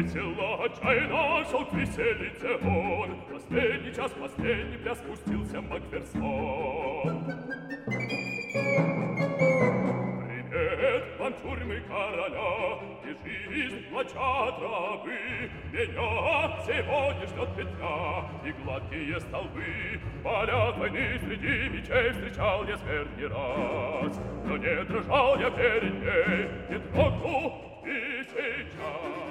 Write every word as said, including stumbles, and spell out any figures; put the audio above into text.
весело, отчаянно шел к виселице он. Последний час, последний пляс спустился Макферсон. Привет вам, тюрьмы короля, и жизнь плачат рабы. Меня сегодня ждет петля и гладкие столбы. Полях войны среди мечей встречал я смерть не раз. Но не дрожал я перед ней, не дрогну и сейчас.